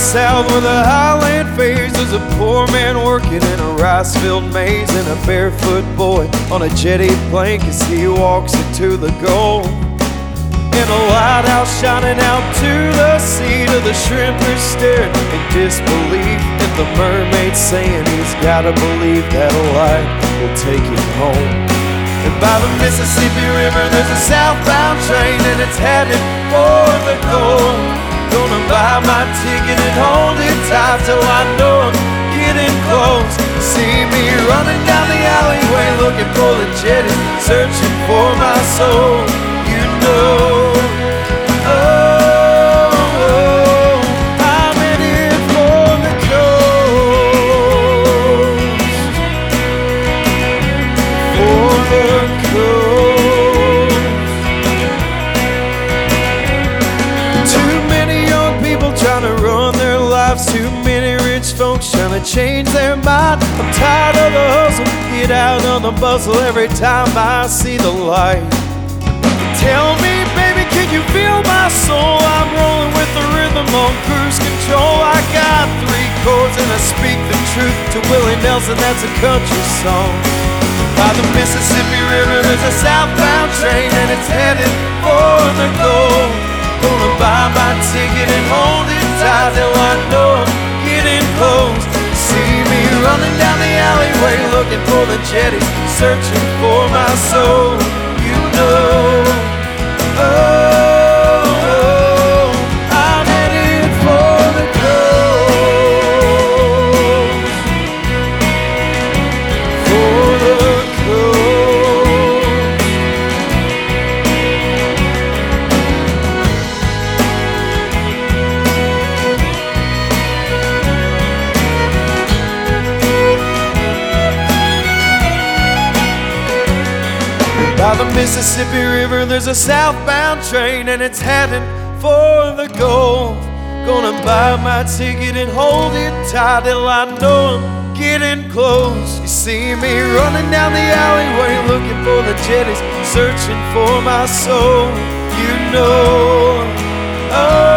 south where the highland fades, there's a poor man working in a rice-filled maze, and a barefoot boy on a jetty plank as he walks into the goal. In a lighthouse shining out to the sea, to the shrimp are staring in disbelief, and the mermaid saying he's gotta believe that a light will take him home. And by the Mississippi River there's a southbound train, and it's headed for the goal. Gonna buy my ticket and hold it tight till I know I'm getting close. See me running down the alleyway looking for the jetty, searching for my soul. You know, I'm headed for the coast, for the coast. Too many young people trying to run their lives, too many rich folks trying to change their mind. I'm tired of the hustle, get out of the bustle every time I see the light. Tell me, baby, can you feel my soul? I'm rolling with the rhythm on cruise control. I got 3 chords and I speak the truth to Willie Nelson, that's a country song. By the Mississippi River there's a southbound train, and it's headed for the goal. Gonna buy my ticket and hold it tight till I know I'm getting close. See me running down the alleyway looking for the jetty, searching for my soul. You know, I'm headed for the coast, for the coast. By the Mississippi River there's a southbound train, and it's heading for the goal. Gonna buy my ticket and hold it tight till I know I'm getting close. You see me running down the alleyway looking for the jetties, searching for my soul. You know, oh.